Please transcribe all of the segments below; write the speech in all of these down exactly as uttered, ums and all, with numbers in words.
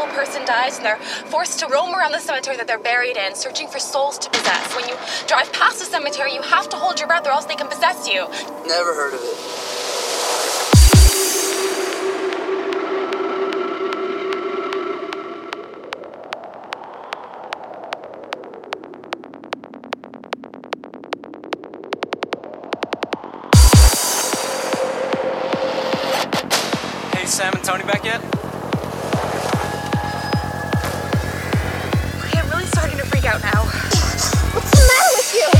person dies and they're forced to roam around the cemetery that they're buried in, searching for souls to possess. When you drive past the cemetery, you have to hold your breath or else they can possess you. Never heard of it. Sam and Tony back yet? Okay, I'm really starting to freak out now. What's the matter with you?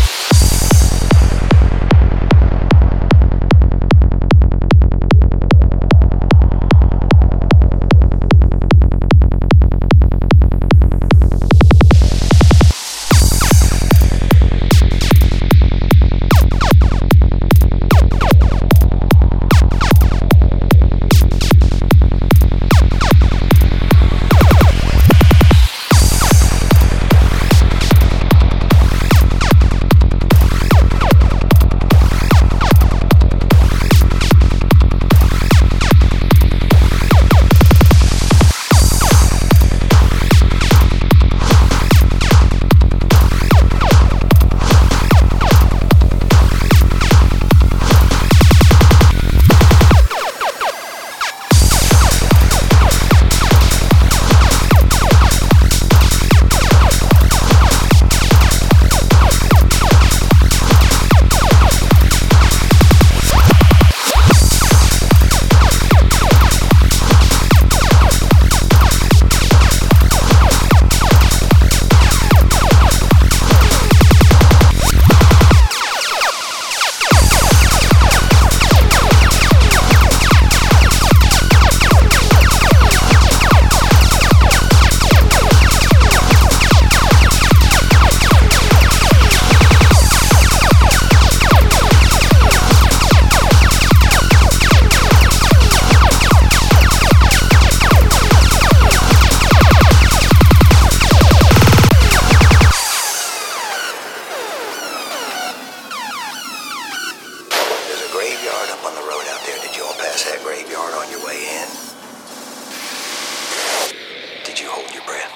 Graveyard up on the road out there. Did you all pass that graveyard on your way in? Did you hold your breath?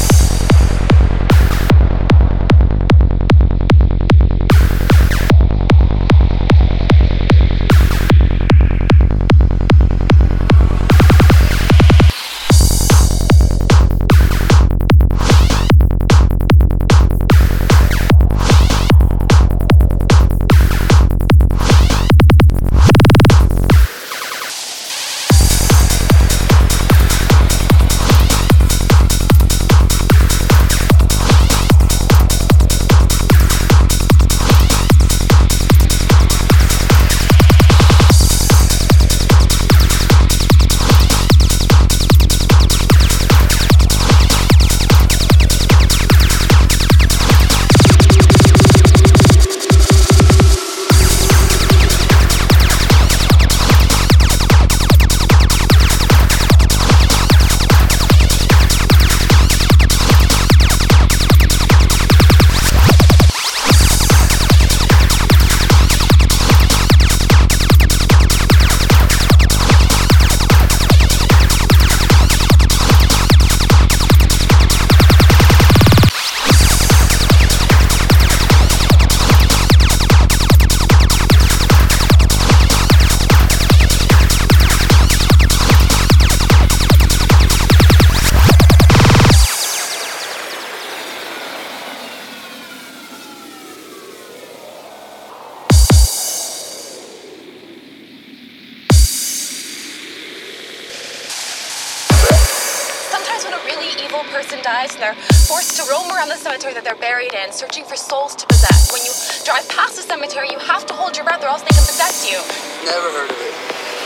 When a really evil person dies and they're forced to roam around the cemetery that they're buried in, searching for souls to possess. When you drive past the cemetery, you have to hold your breath or else they can possess you. Never heard of it.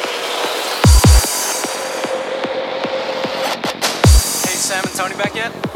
Hey, Sam and Tony back yet?